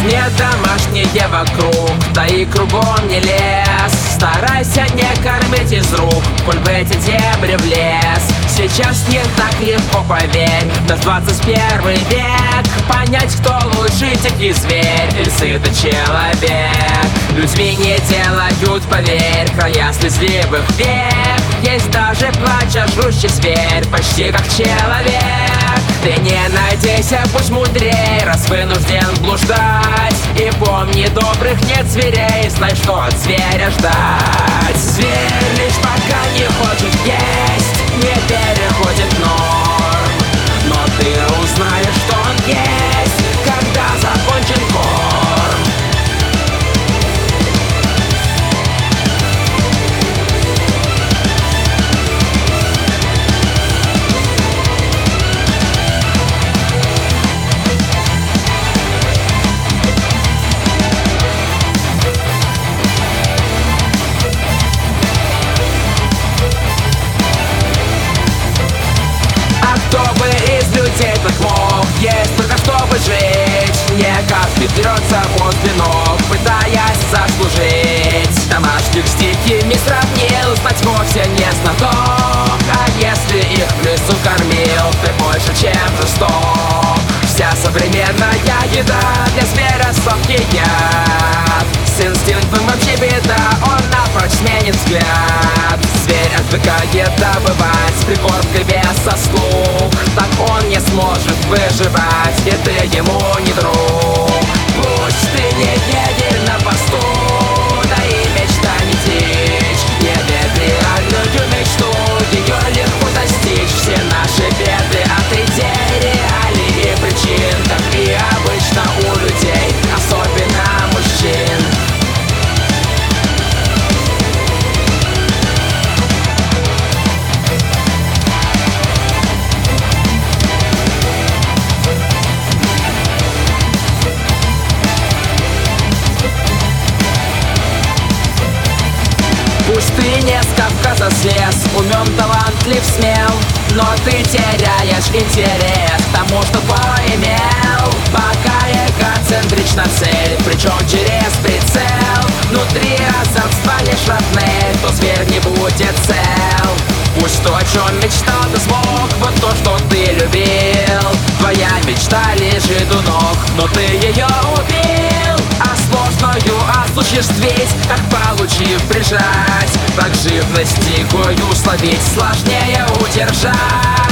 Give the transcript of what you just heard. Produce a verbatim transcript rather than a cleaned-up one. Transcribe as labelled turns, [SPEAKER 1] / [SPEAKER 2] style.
[SPEAKER 1] Не домашние вокруг, да и кругом не лес. Старайся не кормить из рук, коль в эти дебри влез. Сейчас не так легко, поверь, на двадцать первый век понять, кто лучше, дикий зверь или сытый человек. Людьми не делают, поверь, края слезливых век. Есть даже плача жгущий зверь, почти как человек. Ты не надейся, будь мудрей, раз вынужден блуждать. И помни, добрых нет зверей, знай, что от зверя ждать. Зверь лишь пока не хочет есть, не переходит норм. Но ты узнаешь, что он есть, когда закончен корм. Так мог есть только чтобы жить. Не каждый трется возле ног, пытаясь заслужить. Домашних стихи не сравнил, знать вовсе не знаток. А если их в лесу кормил, ты больше, чем жесток. Вся современная еда для зверя сладкий яд. С инстинктом вообще беда, он напрочь сменит взгляд. Зверь отвыкает добывать с прикормкой без заслуг. Так он не сможет выживать, и ты ему не друг. Пусть ты не егерь на посту, да и мечта не дичь. Не верь реальную мечту, ее легко достичь. Все наши беды от идей, реалий и причин, как и обычно у людей, особенно мужчин. Пусть ты не с Кавказа слез, умен, талантлив, смел, но ты теряешь интерес к тому, что поимел. Пока эгоцентрична цель, причем через прицел. Внутри азартства лишь родные, то зверь не будет цел. Пусть то, о чем мечтал, ты смог, вот то, что ты любил. Твоя мечта лежит у ног, но ты ее убил. А сложную осуществить, как получив прижать. Так живность тихую словить сложнее удержать.